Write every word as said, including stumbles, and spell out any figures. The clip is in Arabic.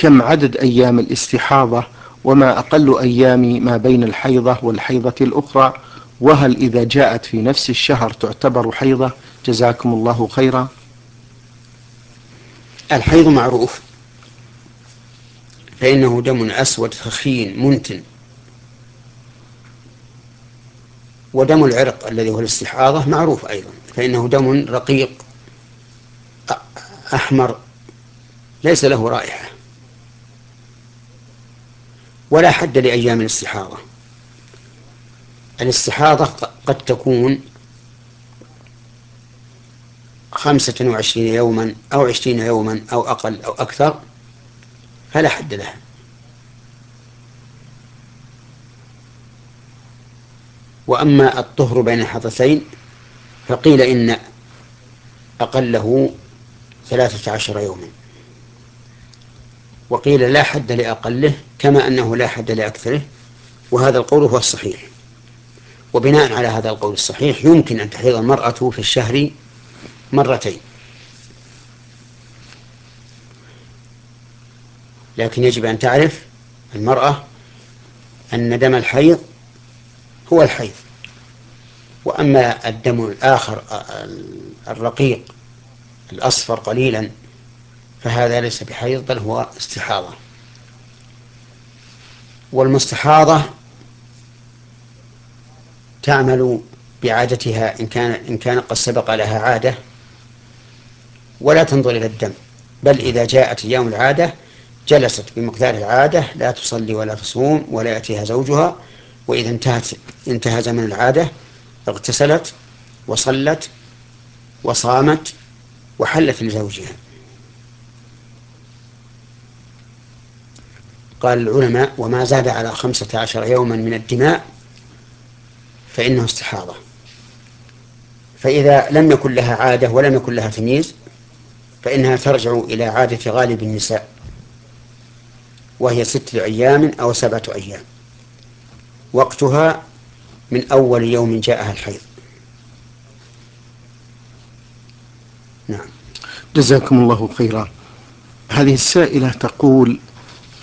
كم عدد أيام الاستحاضة، وما أقل أيام ما بين الحيضة والحيضة الأخرى، وهل إذا جاءت في نفس الشهر تعتبر حيضة؟ جزاكم الله خيرا. الحيض معروف، فإنه دم أسود ثخين منتن، ودم العرق الذي هو الاستحاضة معروف أيضا، فإنه دم رقيق أحمر ليس له رائحة. ولا حد لأيام الاستحاضة. الاستحاضة قد تكون خمسة وعشرين يوما أو عشرين يوما أو أقل أو أكثر، فلا حد لها. وأما الطهر بين الحدثين فقيل إن أقله ثلاثة عشر يوما، وقيل لا حد لأقله كما أنه لا حد لأكثره، وهذا القول هو الصحيح. وبناء على هذا القول الصحيح يمكن أن تحيض المرأة في الشهر مرتين، لكن يجب أن تعرف المرأة أن دم الحيض هو الحيض، وأما الدم الآخر الرقيق الأصفر قليلا فهذا ليس بحيض بل هو استحاضة. والمستحاضة تعمل بعادتها إن كان إن كان قد سبق لها عادة، ولا تنظر إلى الدم، بل إذا جاءت أيام العادة جلست بمقدار العادة، لا تصلي ولا تصوم ولا يأتيها زوجها، وإذا انتهت انتهى زمن العادة اغتسلت وصلت وصامت وحلت لزوجها. قال العلماء: وما زاد على خمسة عشر يوما من الدماء فإنه استحاضة. فإذا لم يكن لها عادة ولم يكن لها تمييز فإنها ترجع إلى عادة غالب النساء، وهي ستة أيام أو سبعة أيام، وقتها من أول يوم جاءها الحيض. نعم. جزاكم الله خيرا. هذه السائلة تقول: